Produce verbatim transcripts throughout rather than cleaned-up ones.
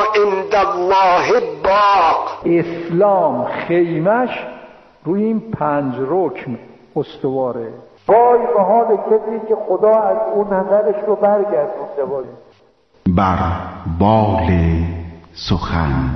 عند الله باق. اسلام خیمش روی این پنج رکن استواره. وای به حال کسی که خدا از اون نظرش رو برگردونده باشه. بر بال سخن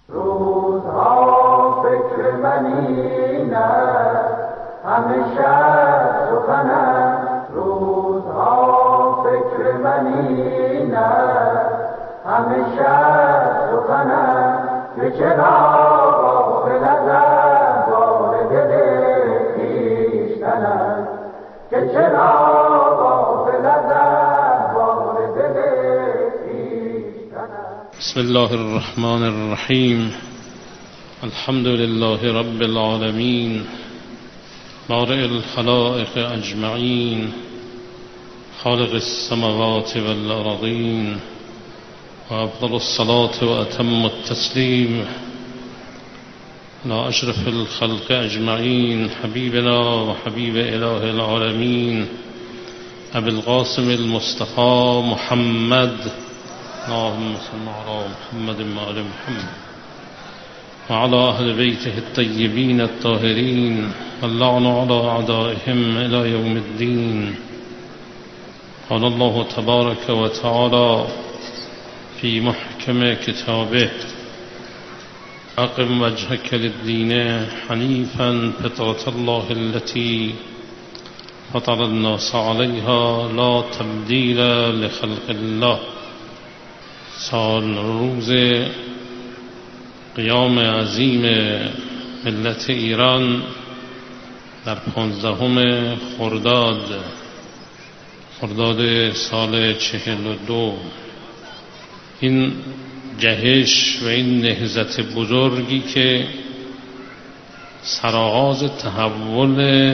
روزها فکر منی نه همیشه سخنم. روزها فکر منی نه همیشه سخنم. که چرا غافل ازم بار دل خویشتنم. که چرا غافل ازم بار دل خویشتنم. بسم الله الرحمن الرحیم. الحمد لله رب العالمین بارئ الخلائق اجمعین خالق السماوات والارضین و افضل الصلاة و اتم التسلیم على اشرف الخلق اجمعین حبیبنا و حبیب اله العالمین ابی القاسم المصطفى محمد اللهم صل على محمد وآل محمد وعلى أهل بيته الطيبين الطاهرين واللعن على أعدائهم إلى يوم الدين. قال الله تبارك وتعالى في محكم كتابه أقم وجهك للدين حنيفا فطرة الله التي فطر الناس عليها لا تبديل لخلق الله. سال روز قیام عظیم ملت ایران در پانزدهم خرداد خرداد سال چهل و دو، این جهش و این نهضت بزرگی که سرآغاز تحول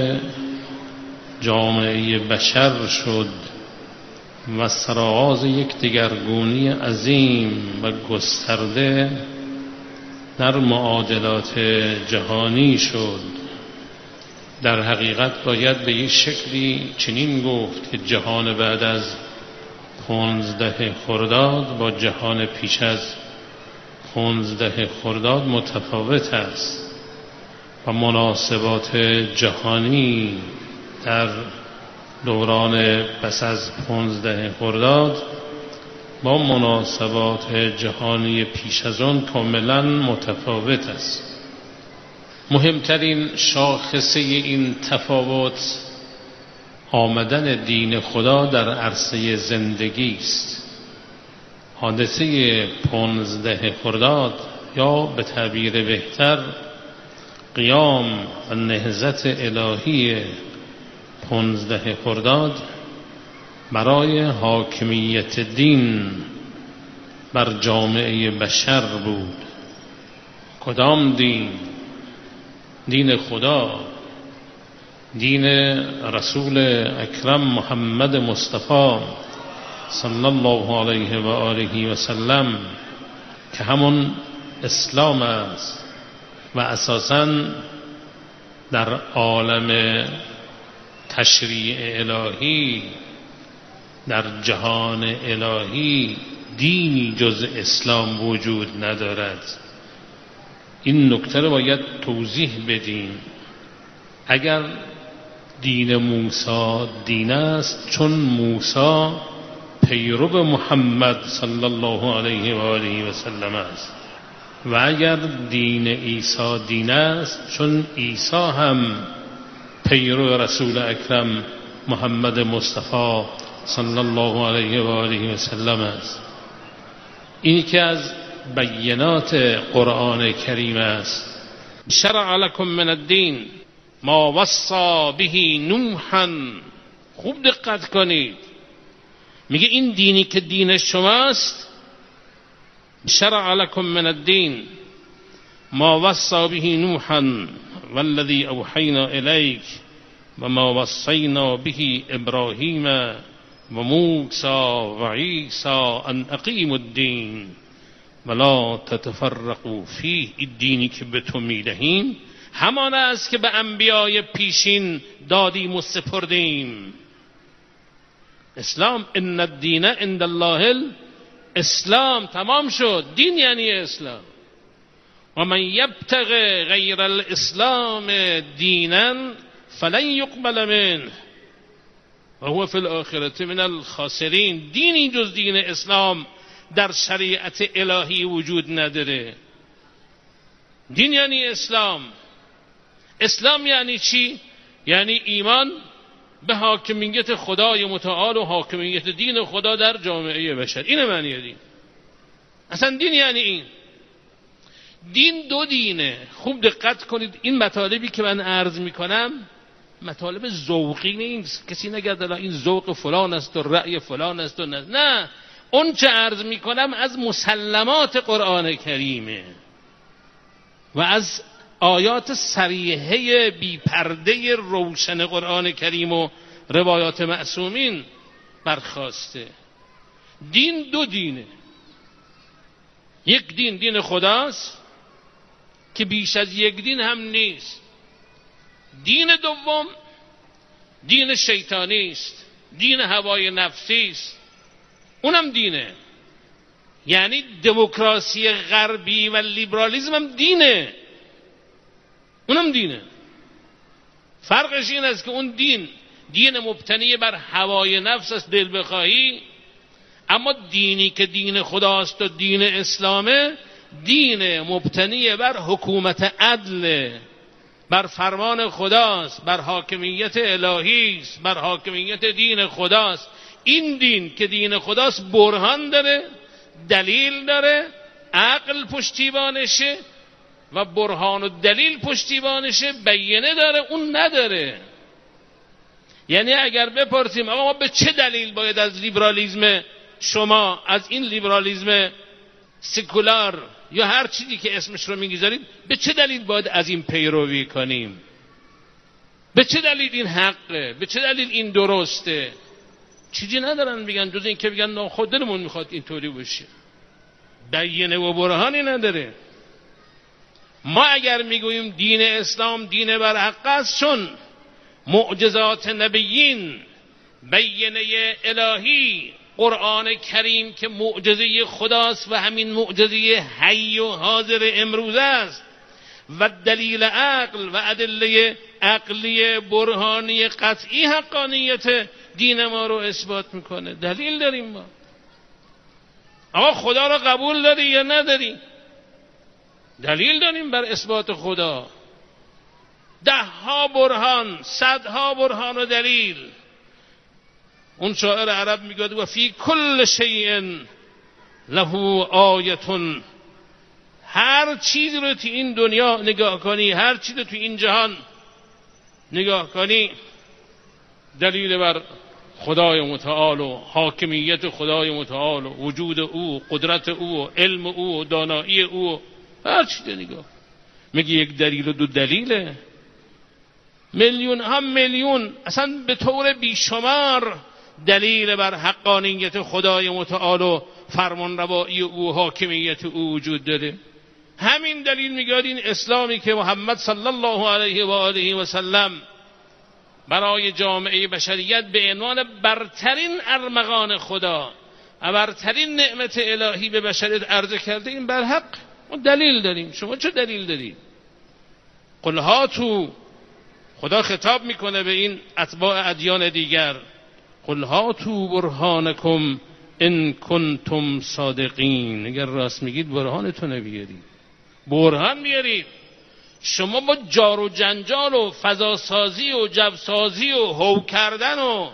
جامعه بشر شد و سرآغاز یک دگرگونی عظیم و گسترده در معادلات جهانی شد، در حقیقت باید به یک شکلی چنین گفت که جهان بعد از پانزده خرداد با جهان پیش از پانزده خرداد متفاوت است و مناسبات جهانی در دوران پس از پانزده خرداد با مناسبات جهانی پیش از آن کاملا متفاوت است. مهمترین شاخصه این تفاوت آمدن دین خدا در عرصه زندگی است. حادثه پانزده خرداد یا به تعبیر بهتر قیام و نهضت الهی پانزده خرداد برای حاکمیت دین بر جامعه بشر بود. کدام دین؟ دین خدا، دین رسول اکرم محمد مصطفی صلی الله علیه و آله و سلم که همون اسلام است و اساساً در عالم تشریع الهی در جهان الهی دینی جز اسلام وجود ندارد. این نکته رو باید توضیح بدیم. اگر دین موسی دین است چون موسی پیرو محمد صلی الله علیه و آله و سلم است، و اگر دین عیسی دین است چون عیسی هم پیرو رسول اکرم محمد مصطفی صلی الله علیه و آله و سلم است. این که از بیانات قرآن کریم است. شرع لکم من الدین ما وصى به نوحا. خوب دقت کنید، میگه این دینی که دین شماست، شرع لکم من الدین ما وصى به نوحا والذی اوحینا الیک و ما وصینا به ابراهیم و موسی و عیسی ان اقیموا الدین ولا تتفرقوا فیه. این دینی که به تو میدهیم همان است که به انبیای پیشین دادیم و سپردیم. اسلام ان الدین عند الله اسلام تمام شد. دین یعنی اسلام. و من یبتغ غیر الاسلام دینا فلن یقبل منه و هو فی الاخرة من الخاسرین. دینی جز دین اسلام در شریعت الهی وجود نداره. دین یعنی اسلام. اسلام یعنی چی؟ یعنی ایمان به حاکمیت خدای متعال و حاکمیت دین خدا در جامعه بشر. اینه معنی دین. اصلا دین یعنی این. دین دو دینه. خوب دقت کنید. این مطالبی که من عرض میکنم مطالب ذوقی نیست. کسی نگرد این ذوق فلان است و رأی فلان است و نه. نه، اون چه عرض میکنم از مسلمات قرآن کریمه و از آیات صریحه بی پرده روشن قرآن کریم و روایات معصومین برخواسته. دین دو دینه. یک دین دین خداست که بیش از یک دین هم نیست. دین دوم دین شیطانی است، دین هوای نفسی است. اونم دینه. یعنی دموکراسی غربی و لیبرالیسم هم دینه. اونم دینه. فرقش این است که اون دین دین مبتنی بر هوای نفس است، دل بخواهی، اما دینی که دین خداست و دین اسلامه دین مبتنی بر حکومت عدل، بر فرمان خداست، بر حاکمیت الهی است، بر حاکمیت دین خداست. این دین که دین خداست برهان داره، دلیل داره، عقل پشتیبانشه و برهان و دلیل پشتیبانشه، بیانه داره، اون نداره. یعنی اگر بپرسیم آقا ما به چه دلیل باید از لیبرالیسم شما، از این لیبرالیسم سکولار یا هر چیزی که اسمش رو میگذارید، به چه دلیل باید از این پیروی کنیم؟ به چه دلیل این حقه؟ به چه دلیل این درسته؟ چیزی ندارن میگن جز این که بگن نه خود دلمون میخواد اینطوری باشه. بیانه و برهانی نداره. ما اگر میگوییم دین اسلام دین بر حق است، چون معجزات نبیین، بیانه الهی، قرآن کریم که معجزه خداست و همین معجزه حی و حاضر امروز است، و دلیل عقل و ادله عقلی برهانی قطعی حقانیت دین ما رو اثبات میکنه. دلیل داریم ما. آقا خدا رو قبول داری یا نداری؟ دلیل داریم بر اثبات خدا. ده ها برهان، صدها برهان و دلیل. اون شاعر عرب میگه و فی کل شیء له آیه. هر چیزی رو تو این دنیا نگاه کنی، هر چیزی رو تو این جهان نگاه کنی، دلیل بر خدای متعال و حاکمیت خدای متعال و وجود او، قدرت او، علم او، دانایی او، هر چیزی نگاه. میگه یک دلیل و دو دلیله. میلیون هم میلیون، اصلا به طور بیشمار دلیل بر حقانیت خدای متعال و فرمانروایی او، حاکمیت او وجود داره. همین دلیل میگه این اسلامی که محمد صلی الله علیه و آله و سلم برای جامعه بشریت به عنوان برترین ارمغان خدا و برترین نعمت الهی به بشریت عرضه کرده، این بر حق. ما دلیل داریم. شما چه دلیل دارید؟ قل هاتوا، خدا خطاب میکنه به این اتباع ادیان دیگر، قل هاتوا برهانکم ان کنتم صادقین. اگر راست میگید برهانتون بیارید. برهان بیارید. شما با جار و جنجال و فضاسازی و جبسازی و هو کردن و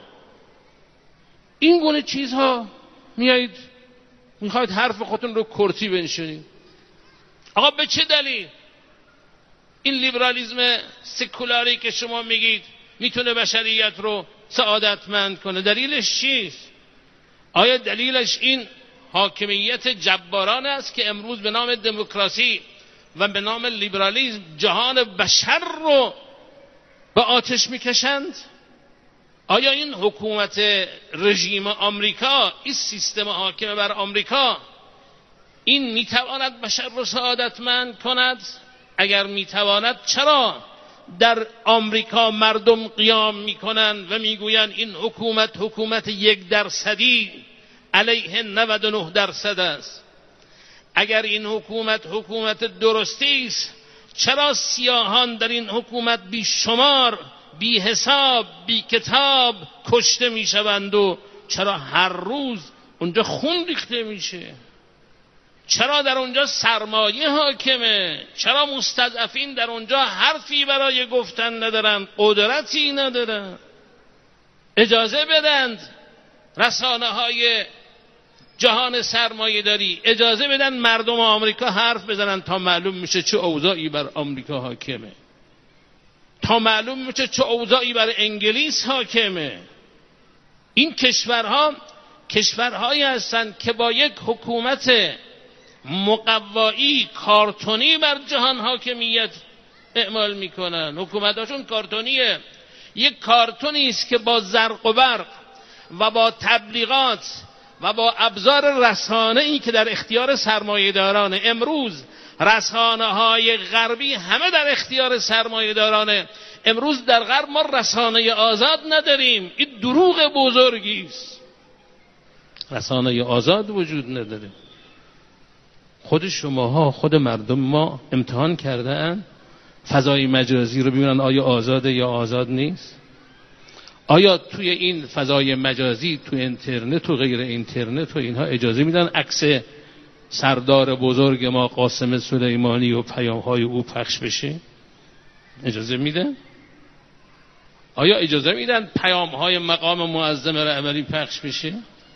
این گونه چیزها میایید میخواید حرف خودتون رو کرسی بنشونید. آقا به چه دلیل این لیبرالیسم سکولاری که شما میگید میتونه بشریت رو سعادتمند کنه؟ دلیلش چیست؟ آیا دلیلش این حاکمیت جبارانه است که امروز به نام دموکراسی و به نام لیبرالیسم جهان بشر رو به آتش میکشند؟ آیا این حکومت رژیم آمریکا، این سیستم حاکم بر آمریکا، این میتواند بشر رو سعادتمند کند؟ اگر میتواند چرا در آمریکا مردم قیام میکنند و میگویند این حکومت حکومت یک درصدی علیه نود و نه درصد است. اگر این حکومت حکومت درستی است، چرا سیاهان در این حکومت بی شمار، بی حساب، بی کتاب کشته می شوند و چرا هر روز اونجا خون ریخته میشه؟ چرا در اونجا سرمایه حاکمه؟ چرا مستضعفین در اونجا حرفی برای گفتن ندارن، قدرتی ندارن؟ اجازه بدند رسانه های جهان سرمایه داری، اجازه بدن مردم آمریکا حرف بزنن تا معلوم میشه چه اوضاعی بر آمریکا حاکمه، تا معلوم میشه چه اوضاعی بر انگلیس حاکمه. این کشورها کشورهایی هستند که با یک حکومت مقوایی کارتونی بر جهان حاکمیت اعمال میکنن. حکومتاشون کارتونیه، یک کارتونی است که با زرق و برق و با تبلیغات و با ابزار رسانه‌ای که در اختیار سرمایه‌دارانه، امروز رسانه‌های غربی همه در اختیار سرمایه‌دارانه. امروز در غرب ما رسانه آزاد نداریم، این دروغ بزرگی است. رسانه آزاد وجود نداره. خود شماها، خود مردم ما امتحان کرده اند فضای مجازی رو ببینن آیا آزاده یا آزاد نیست؟ آیا توی این فضای مجازی، توی اینترنت و غیر اینترنت و اینها اجازه میدن عکس سردار بزرگ ما قاسم سلیمانی و پیام‌های او پخش بشه؟ اجازه میدن؟ آیا اجازه میدن پیام‌های مقام معظم رهبری پخش بشه؟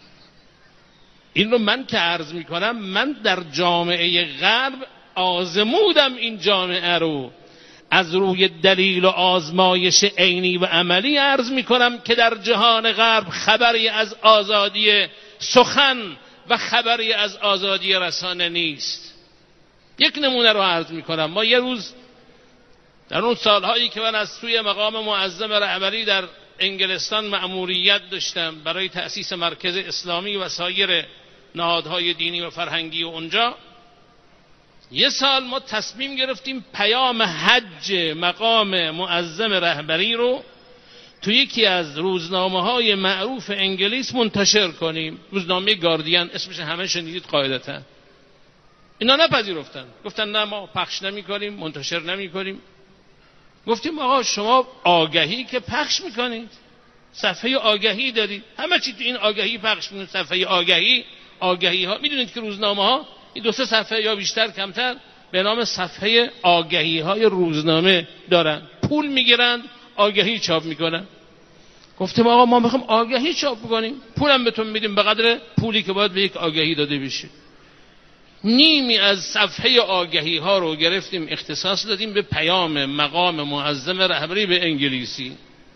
این رو من که عرض میکنم، من در جامعه غرب آزمودم این جامعه رو، از روی دلیل و آزمایش عینی و عملی عرض میکنم که در جهان غرب خبری از آزادی سخن و خبری از آزادی رسانه نیست. یک نمونه رو عرض میکنم. ما یه روز در اون سالهایی که من از سوی مقام معظم رهبری در انگلستان مأموریت داشتم برای تأسیس مرکز اسلامی و سایر نهادهای دینی و فرهنگی و اونجا، یه سال ما تصمیم گرفتیم پیام حج مقام معظم رهبری رو تو یکی از روزنامه‌های معروف انگلیس منتشر کنیم. روزنامه گاردین، اسمش همه شنیدید قاعدتا. اینا نپذیرفتن، گفتن نه ما پخش نمی‌کنیم، منتشر نمی‌کنیم. گفتیم آقا شما آگهی که پخش می‌کنید، صفحه آگهی دارید، همه چی تو این آگهی پخش می‌کنید. صفحه آگهی آگهی ها میدونید که روزنامه ها این دو سه صفحه یا بیشتر کمتر به نام صفحه آگهی های روزنامه دارن، پول میگیرن، آگهی چاپ میکنن. گفتیم آقا ما میخوام آگهی چاپ کنیم، پولم بهتون میدیم به قدر پولی که باید به یک آگهی داده بشه. نیمی از صفحه آگهی ها رو گرفتیم اختصاص دادیم به پیام مقام معظم رهبری به انگلیسی،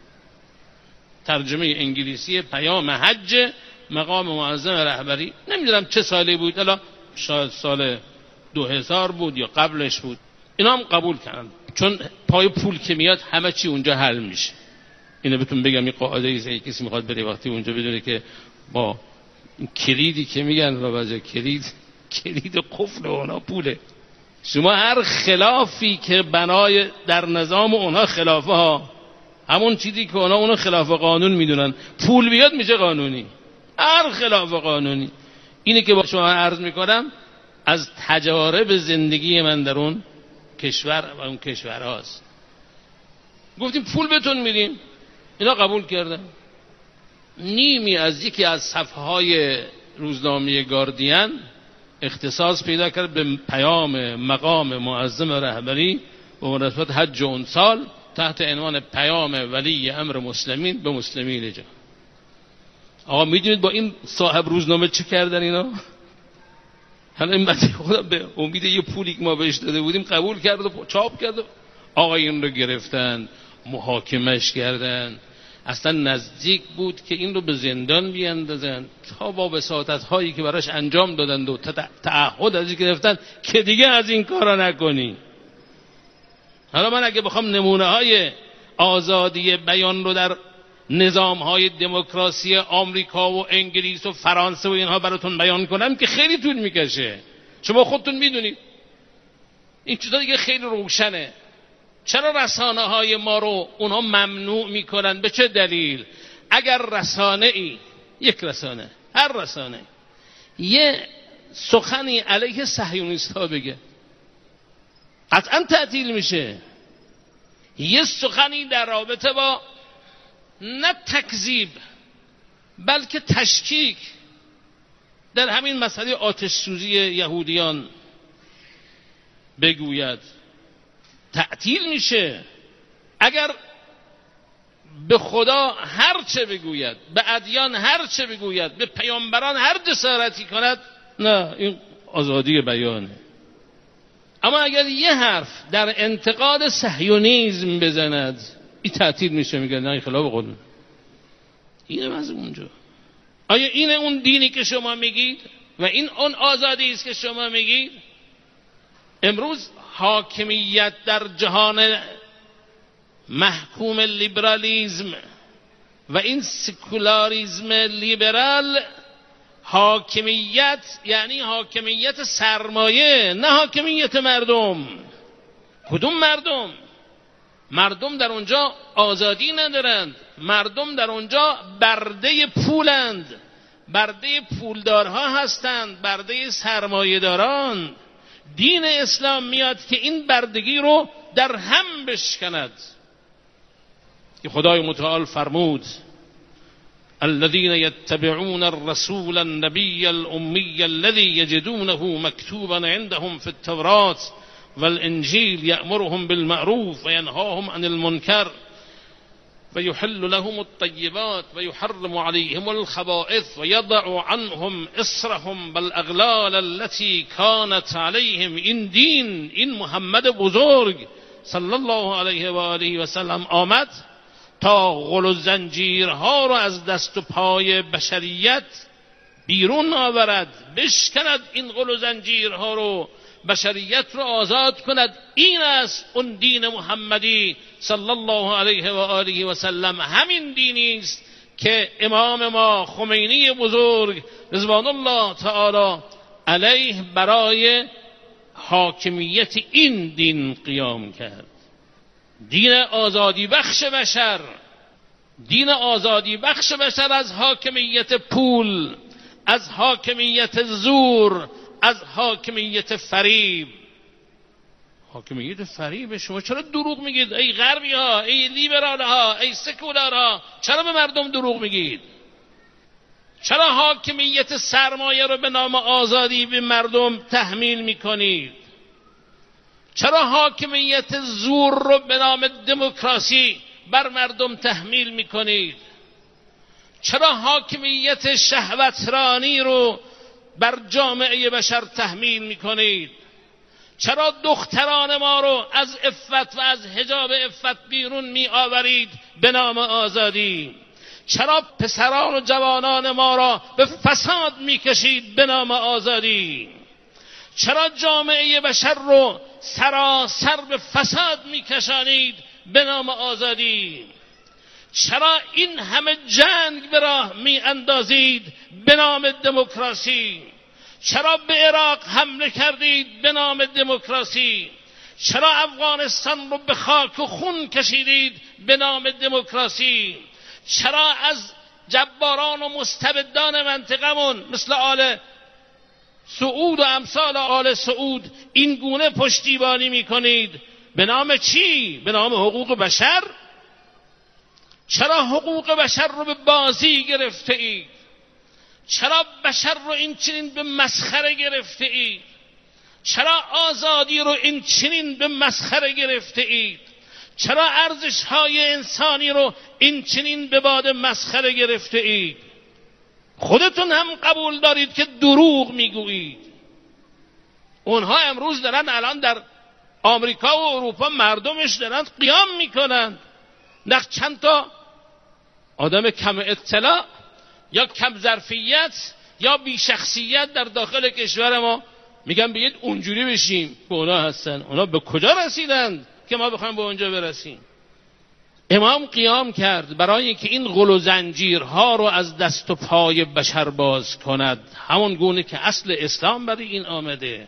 ترجمه انگلیسی پیام حج مقام معظم رهبری. نمیدونم چه سالی بود، الان شاید سال دو هزار بود یا قبلش بود. اینا هم قبول کردن، چون پای پول که میاد همه چی اونجا حل میشه. اینو بهتون بگم، این قاعده ایه، کسی میخواد بره وقتی اونجا بدونه که با کلیدی که میگن رو بجا کلید کلید قفل اونا پوله. شما هر خلافی که بنای در نظام اونها خلافه ها، همون چیزی که اونا اونو خلاف قانون میدونن، پول بیاد میشه قانونی. هر خلاف قانونی. اینه که با شما عرض میکنم از تجارب زندگی من در اون کشور و اون کشور هاست. گفتیم پول بهتون میدیم، اینا قبول کردن. نیمی از یکی از صفحه های روزنامه گاردین اختصاص پیدا کرد به پیام مقام معظم رهبری به مناسبت حج اون سال تحت عنوان پیام ولی امر مسلمین به مسلمین جهان. آقا میدونید با این صاحب روزنامه چه کردن اینا؟ حالا این بچه خودم به امید یه پولی که ما بهش داده بودیم قبول کرد و چاپ کرد. آقا این رو گرفتن، محاکمش کردن، اصلا نزدیک بود که این رو به زندان بیاندازن تا با وساطت هایی که براش انجام دادند و تعهد ازش گرفتن که دیگه از این کارا نکنی. حالا من اگه بخوام نمونه های آزادی بیان رو در نظام های دموکراسی آمریکا و انگلیس و فرانسه و اینها براتون بیان کنم که خیلی طول میکشه. شما خودتون میدونید این چیزا دیگه خیلی روشنه. چرا رسانه های ما رو اونها ممنوع میکنن؟ به چه دلیل؟ اگر رسانه ای، یک رسانه، هر رسانه یه سخنی علیه صهیونیست ها بگه قطعا تعطیل میشه. یه سخنی در رابطه با نه تکذیب بلکه تشکیک در همین مسئله آتش سوزی یهودیان بگوید تعطیل میشه. اگر به خدا هر چه بگوید، به ادیان هر چه بگوید، به پیامبران هر جسارتی کند، نه این آزادی بیانه. اما اگر یه حرف در انتقاد صهیونیسم بزند این تعطیل میشه، میگه نه خلاف قانون. اینه از اونجا. آیا اینه اون دینی که شما میگید و این اون آزادی است که شما میگید؟ امروز حاکمیت در جهان محکوم لیبرالیزم و این سکولاریزم لیبرال، حاکمیت یعنی حاکمیت سرمایه، نه حاکمیت مردم. کدوم مردم؟ مردم در اونجا آزادی ندارند. مردم در اونجا برده پولند، برده پولدارها هستند، برده سرمایه داران. دین اسلام میاد که این بردگی رو در هم بشکند. که خدای متعال فرمود الذين يتبعون الرسول النبي الأمي الذي يجدونه مكتوبا عندهم في التوراة والإنجيل يأمرهم بالمعروف وينهاهم عن المنكر ويحل لهم الطيبات ويحرم عليهم الخبائث ويضع عنهم إصرهم بالأغلال التي كانت عليهم. این دین، این محمد بزرگ صلی الله علیه و آله و سلم آمد تا غل و زنجیرها رو از دست و پای بشریت بیرون آورد، بشکند این غل و زنجیرها رو، بشریت رو آزاد کند. این است اون دین محمدی صلی الله علیه و آله و سلم. همین دینی است که امام ما خمینی بزرگ رضوان الله تعالی علیه برای حاکمیت این دین قیام کرد. دین آزادی بخش بشر، دین آزادی بخش بشر از حاکمیت پول، از حاکمیت زور، از حاکمیت فریب. حاکمیت فریب. شما چرا دروغ میگید ای غربی ها، ای لیبرال ها، ای سکولار ها؟ چرا به مردم دروغ میگید؟ چرا حاکمیت سرمایه رو به نام آزادی به مردم تحمیل میکنید؟ چرا حاکمیت زور رو به نام دموکراسی بر مردم تحمیل میکنید؟ چرا حاکمیت شهوترانی رو بر جامعه بشر تحمیل میکنید؟ چرا دختران ما رو از عفت و از حجاب عفت بیرون می آورید به نام آزادی؟ چرا پسران و جوانان ما را به فساد میکشید به نام آزادی؟ چرا جامعه بشر رو سراسر به فساد میکشانید به نام آزادی؟ چرا این همه جنگ به راه می اندازید به نام دموکراسی؟ چرا به عراق حمله کردید به نام دموکراسی؟ چرا افغانستان رو به خاک و خون کشیدید به نام دموکراسی؟ چرا از جباران و مستبدان منطقمون مثل آل سعود و امثال آل سعود این گونه پشتیبانی میکنید؟ به نام چی؟ به نام حقوق بشر؟ چرا حقوق بشر رو به بازی گرفته اید؟ چرا بشر رو این چنین به مسخره گرفته اید؟ چرا آزادی رو این چنین به مسخره گرفته اید؟ چرا ارزش های انسانی رو این چنین به باد مسخره گرفته اید؟ خودتون هم قبول دارید که دروغ میگویید. اونها امروز دارن الان در آمریکا و اروپا مردمش دارن قیام میکنن. نه چند تا آدم کم اطلاع یا کم ظرفیت یا بی شخصیت در داخل کشور ما میگن بیایید اونجوری بشیم. به اونا هستن. اونا به کجا رسیدند که ما بخوایم به اونجا برسیم؟ امام قیام کرد برای اینکه این غل و زنجیرها رو از دست و پای بشر باز کند، همون گونه که اصل اسلام برای این آمده.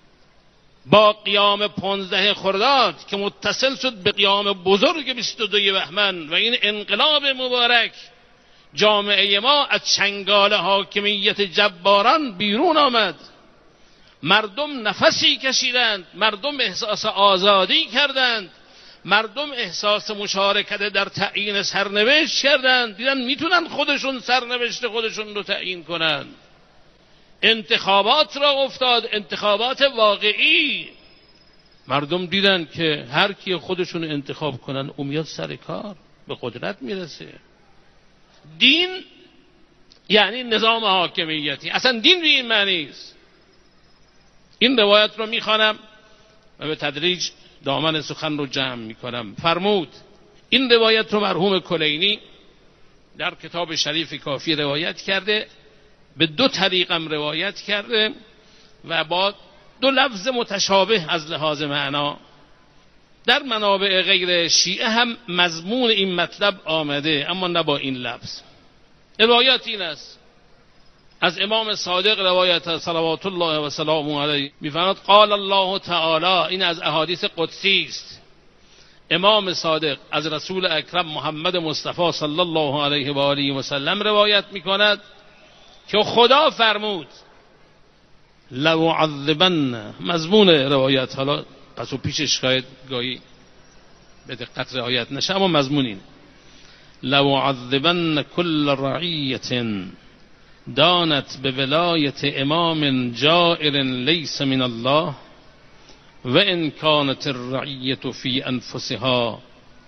با قیام پانزده خرداد که متصل شد به قیام بزرگ بیست و دو بهمن و این انقلاب مبارک جامعه ما از چنگال حاکمیت جباران بیرون آمد. مردم نفسی کشیدند، مردم احساس آزادی کردند، مردم احساس مشارکت در تعیین سرنوشت کردند، دیدن میتونن خودشون سرنوشت خودشون رو تعیین کنند. انتخابات را افتاد، انتخابات واقعی. مردم دیدن که هر کی خودشون انتخاب کنن اون میاد سر کار، به قدرت میرسه. دین یعنی نظام حاکمیتی، اصلا دین به این معنی است. این روایت رو میخوانم و به تدریج دامن سخن رو جمع میکنم. فرمود این روایت رو مرحوم کلینی در کتاب شریف کافی روایت کرده، به دو طریقم روایت کرده و با دو لفظ متشابه از لحاظ معنا. در منابع غیر شیعه هم مضمون این مطلب آمده، اما نه با این لفظ. روایت این است از امام صادق، روایت صلوات الله و سلامه علیه، می‌فرماید قال الله تعالی، این از احادیث قدسی است. امام صادق از رسول اکرم محمد مصطفی صلی الله علیه و آله و سلم روایت می‌کند که خدا فرمود لو عذبن، مضمون روایت حالا پس و پیشش شاید گاهی به دقت رعایت نشه، اما مضمون این لو عذبن کل رعیت دانت به ولایت امام جائر لیس من الله و ان کانت الرعیت فی انفسها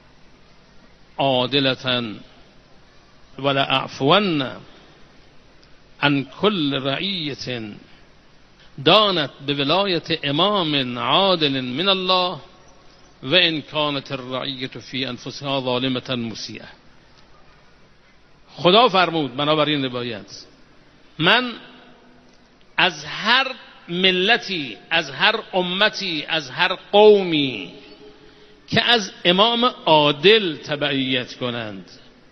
عادلة ولأعفون عن کل رعیت دانت به ولایت امام عادل من الله و ان کانت الرعیت فی انفسها ظالمة مسیئة. خدا فرمود بنابراین روایت من از هر ملتی، از هر امتی، از هر قومی که از امام عادل تبعیت کنند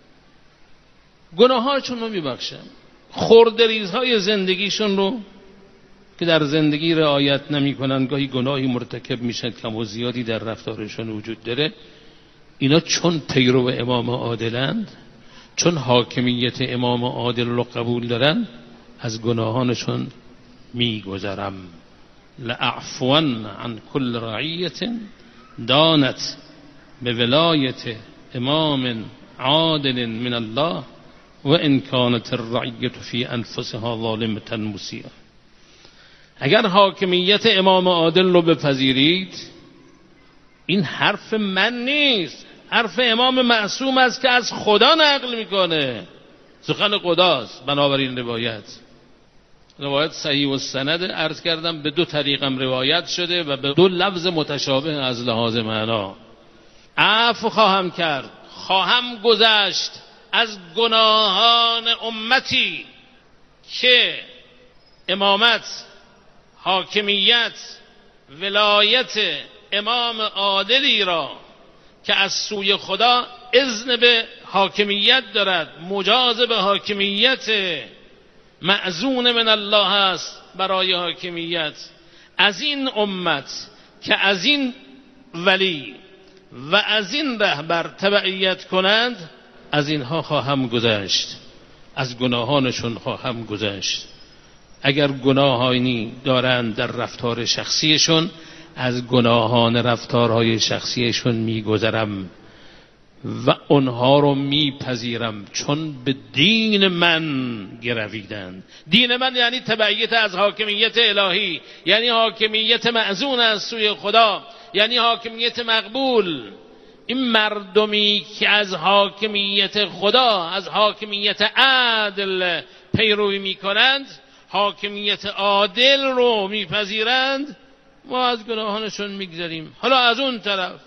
گناهاشون رو میبخشم. خردریزهای زندگیشون رو که در زندگی رعایت نمی کنن، گاهی گناهی مرتکب میشن کم و زیادی در رفتارشون وجود داره، اینا چون پیرو امام عادلند، چون حاکمیت امام عادل رو قبول دارن، از گناهانشون میگذرم. لأعفون عن کل رعیت دانت به ولایت امام عادل من الله و ان کانت الرعیت فی انفسها ظالمة مسیئة. اگر حاکمیت امام عادل رو بپذیرید، این حرف من نیست، حرف امام معصوم است که از خدا نقل میکنه، سخن خداست. بنابراین روایت روایت صحیح و سند عرض کردم، به دو طریقم روایت شده و به دو لفظ متشابه از لحاظ معنا. عفو خواهم کرد، خواهم گذشت از گناهان امتی که امامت، حاکمیت، ولایت امام عادلی را که از سوی خدا اذن به حاکمیت دارد، مجاز به حاکمیت، مأذون من الله است برای حاکمیت، از این امت که از این ولی و از این رهبر تبعیت کنند، از اینها خواهم گذشت، از گناهانشون خواهم گذشت. اگر گناهانی دارند در رفتار شخصیشون، از گناهان رفتارهای شخصیشون میگذرم و اونها رو میپذیرم، چون به دین من گرویدند. دین من یعنی تبعیت از حاکمیت الهی، یعنی حاکمیت مأذون از سوی خدا، یعنی حاکمیت مقبول. این مردمی که از حاکمیت خدا، از حاکمیت عادل پیروی میکنند، حاکمیت عادل رو میپذیرند، ما از گناهانشون میگذریم. حالا از اون طرف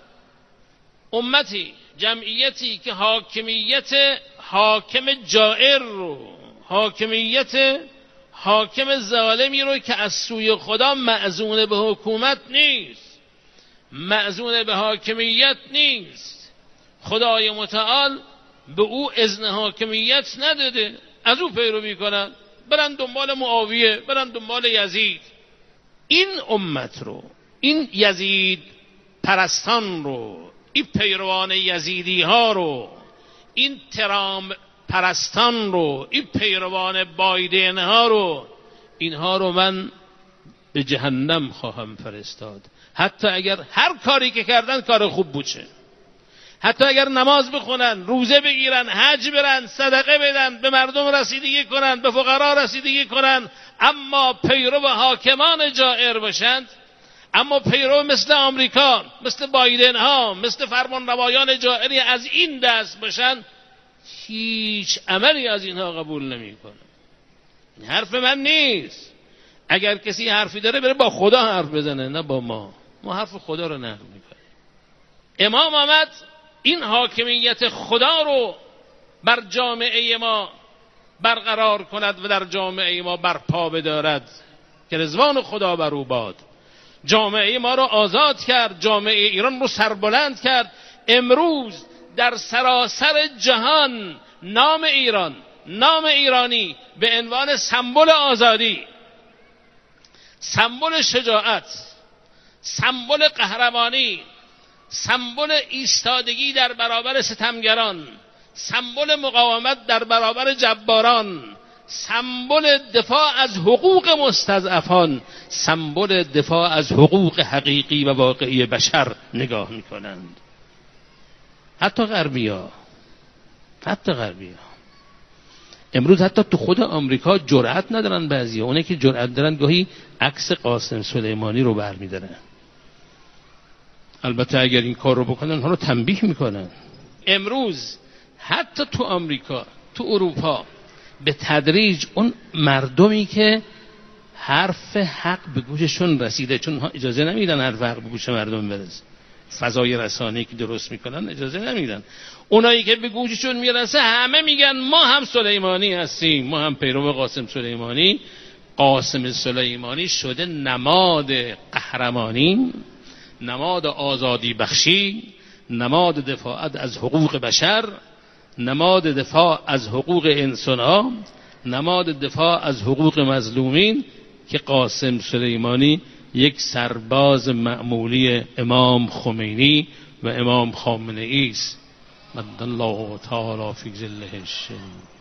امتی، جمعیتی که حاکمیت حاکم جائر رو، حاکمیت حاکم ظالمی رو که از سوی خدا مأذون به حکومت نیست، مأذون به حاکمیت نیست، خدای متعال به او اذن حاکمیت نداده، از او پیروی کنن، برن دنبال معاویه، برن دنبال یزید. این امت رو، این یزید پرستان رو، این پیروان یزیدی ها رو، این ترام پرستان رو، این پیروان بایدن ها رو، اینها رو من به جهنم خواهم فرستاد. حتی اگر هر کاری که کردن کار خوب بوده، حتی اگر نماز بخونن، روزه بگیرن، حج برن، صدقه بدن، به مردم رسیدگی کنن، به فقرا رسیدگی کنن، اما پیرو حاکمان جائر باشند، اما پیرو مثل آمریکا، مثل بایدن ها، مثل فرمانروایان جائری از این دست باشند، هیچ عملی از اینها قبول نمی کنم. این حرف من نیست. اگر کسی حرفی داره بره با خدا حرف بزنه، نه با ما. ما حرف خدا رو نقل میکنیم. امام آمد این حاکمیت خدا رو بر جامعه ما برقرار کند و در جامعه ما برپا بدارد که رضوان خدا بر او باد. جامعه ما رو آزاد کرد، جامعه ایران رو سربلند کرد. امروز در سراسر جهان نام ایران، نام ایرانی به عنوان سمبل آزادی، سمبل شجاعت، سمبل قهرمانی، سمبل ایستادگی در برابر ستمگران، سمبل مقاومت در برابر جباران، سمبل دفاع از حقوق مستضعفان، سمبل دفاع از حقوق حقیقی و واقعی بشر نگاه می‌کنند. حتی غربی‌ها، حتی غربی‌ها امروز حتی تو خود آمریکا جرأت ندارن. بعضی‌ها اونه که جرأت دارن گاهی عکس قاسم سلیمانی رو برمی‌دارن. البته اگر این کار رو بکنن اونها رو تنبیه میکنن. امروز حتی تو آمریکا، تو اروپا به تدریج اون مردمی که حرف حق به گوششون رسیده، چون ها اجازه نمیدن حرف حق به گوش مردم برسه، فضای رسانه‌ای که درست میکنن اجازه نمیدن. اونایی که به گوششون میرسه همه میگن ما هم سلیمانی هستیم، ما هم پیرو قاسم سلیمانی. قاسم سلیمانی شده نماد قهرمانی، نماد آزادی بخشی، نماد دفاع از حقوق بشر، نماد دفاع از حقوق انسان‌ها، نماد دفاع از حقوق مظلومین، که قاسم سلیمانی یک سرباز معمولی امام خمینی و امام خامنه‌ای است. مد الله تعالی فی ظله الشریف.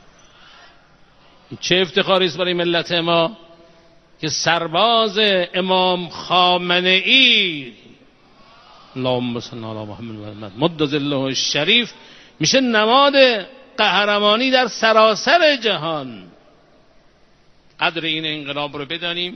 چه افتخاری است برای ملت ما که سرباز امام خامنه‌ای، اللهم صل علی محمد و محمد مد ظله الشریف، میشه نماد قهرمانی در سراسر جهان. قدر این انقلاب رو بدانیم.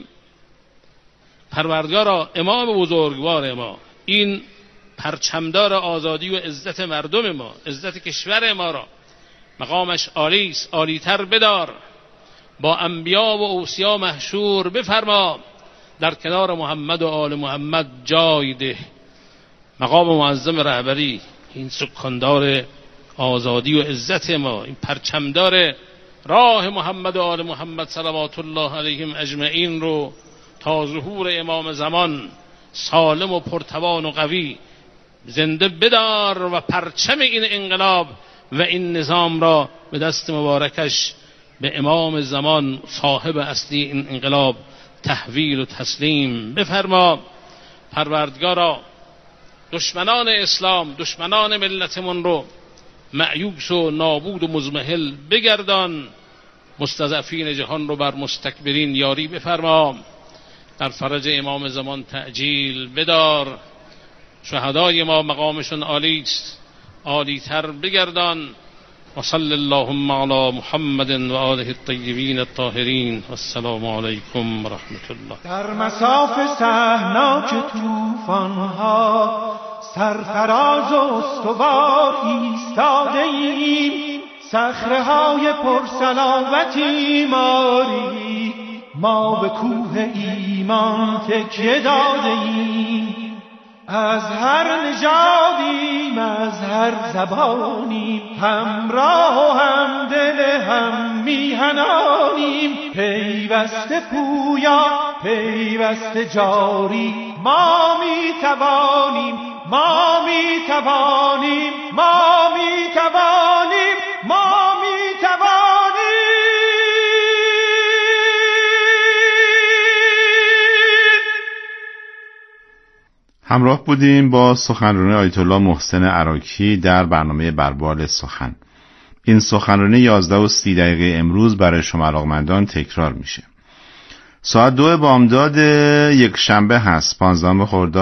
پروردگارا، امام بزرگوار ما، این پرچمدار آزادی و عزت مردم ما، عزت کشور ما را، مقامش عالی است، عالی‌تر بدار، با انبیا و اوصیا محشور بفرما، در کنار محمد و آل محمد جای ده. مقام معظم رهبری، این سکاندار آزادی و عزت ما، این پرچمدار راه محمد و آل محمد صلوات الله علیهم اجمعین رو تا ظهور امام زمان سالم و پرتوان و قوی زنده بدار و پرچم این انقلاب و این نظام را به دست مبارکش به امام زمان صاحب اصلی این انقلاب تحویل و تسلیم بفرما. پروردگارا، دشمنان اسلام، دشمنان ملتمون رو مأیوس و نابود و مضمحل بگردان. مستضعفین جهان رو بر مستکبرین یاری بفرما. در فرج امام زمان تعجیل بدار. شهدای ما مقامشون عالی است، عالی‌تر بگردان. و صلی اللهم علی محمد و آله الطیبین الطاهرین. والسلام علیکم و رحمت الله. در مساف صحناک طوفان‌ها سرفراز و استوار ایستاده ایم، صخره‌های پرسلاوتی ماری، ما به کوه ایمان تکیه داده ایم. از هر نژادیم، از هر زبانیم، همراه و همدل هم میهنانیم. پیوسته پویا، پیوسته جاری، ما میتوانیم، ما میتوانیم، ما میتوانیم، ما میتوانیم. همراه بودیم با سخنرانی آیت الله محسن عراقی در برنامه بر بال سخن. این سخنرانی یازده و سی دقیقه امروز برای شما علاقمندان تکرار میشه. ساعت دو بامداد یک شنبه هست، پانزدهم خرداد